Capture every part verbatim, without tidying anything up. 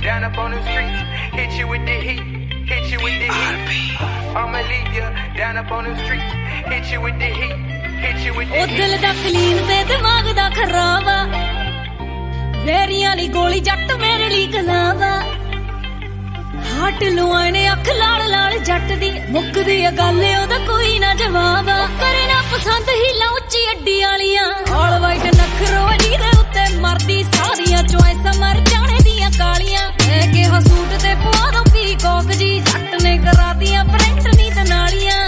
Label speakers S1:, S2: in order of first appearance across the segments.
S1: down up on the streets. Hit you with the heat, hit you with the heat. I'ma leave you down up on the streets. Hit you with the heat, hit you with the heat.
S2: O dil da clean te dimag da kharab a veriyan li goli jatt mere li galawa हाट लुआने अख लाल लाल जट दी मुकदी आ गल ओदा कोई ना जवाब करे ना पसंद हीला उच्ची अड्डी वालियां ऑल वाइट नखरो जीदे उत्ते मरदी सारियां चॉइस मर जाने दियां कालियां मैं के हसूट ते पवा दो पी कॉक जी जट ने करा दियां प्रिंट नी ते नालियां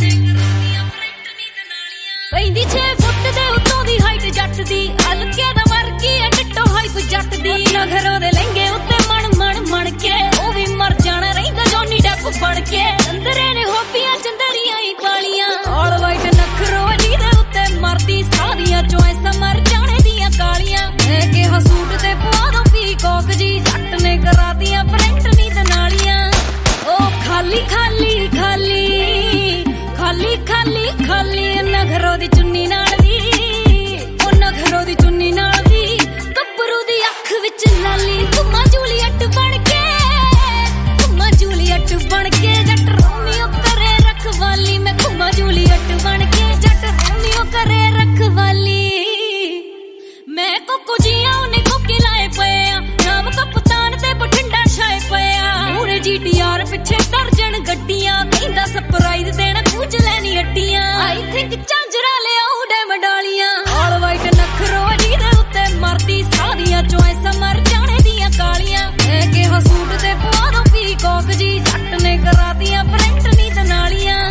S2: पैंदी छे फुट दे उत्तों दी हाइट जट दी हल्के दा वर्गी ए डिट्टो हाइप जट दी नखरो दे लहंगे उत्ते मन मन मन के ओ भी मर जाना रहिंदा जॉनी डेप बन के अंदरे ने होपियां चंदरियां ही पालियां ऑल वाइट नखरो जीदे उत्ते मरदी सारियां चॉइस मर जाने दियां कालियां मैं के हसूट ते पवा दो पी कॉक जी जट ने करा दियां प्रिंट नी ते नालियां ओ खाली खाली खाली खाली खाली खाली नखरो दी चुन्नी नाल दी ओ नखरो दी चुन्नी नाल दी गब्बरू दी अख विच लाली घुमा जूलियट बन के घुमा जूलियट बन के जट रोमियो करे रखवाली मैं घुमा जूलियट बन के जट रोमियो करे रखवाली मैं कोको जिया उन्हें कोके लाए पे नाम कप्तान ते बठिंडा छाए पे पूरे जीटीआर पिछे दर्जन गड्डियां कहंदा सरप्राइज देना कुछ लेनी अड्डियां आई थिंक झांजरा ले आऊ डे मडालियां ऑल वाइट नखरो जीदे उत्ते मरदी सारियां चॉइस मर जाने दियां कालियां मैं के हसूट ते पवा दो पी कॉक जी जट ने करा दियां प्रिंट नी ते नालियां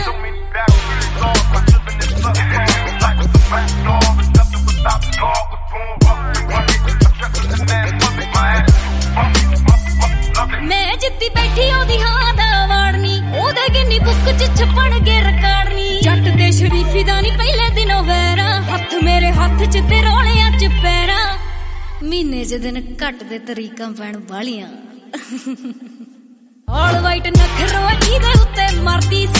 S2: मैं जिद्दी बैठी ओदी हां दा वाड़नी ओदे किन्नी बुक च छपण गे रिकार्डनी जट दे शरीफी दा नी पहले दिनों वैरा हथ मेरे हथ च ते रोलियां च पैरा महीने च दिन घट दे तरीकां पैण वालियां ऑल वाइट नखरो जीदे उत्ते मरदी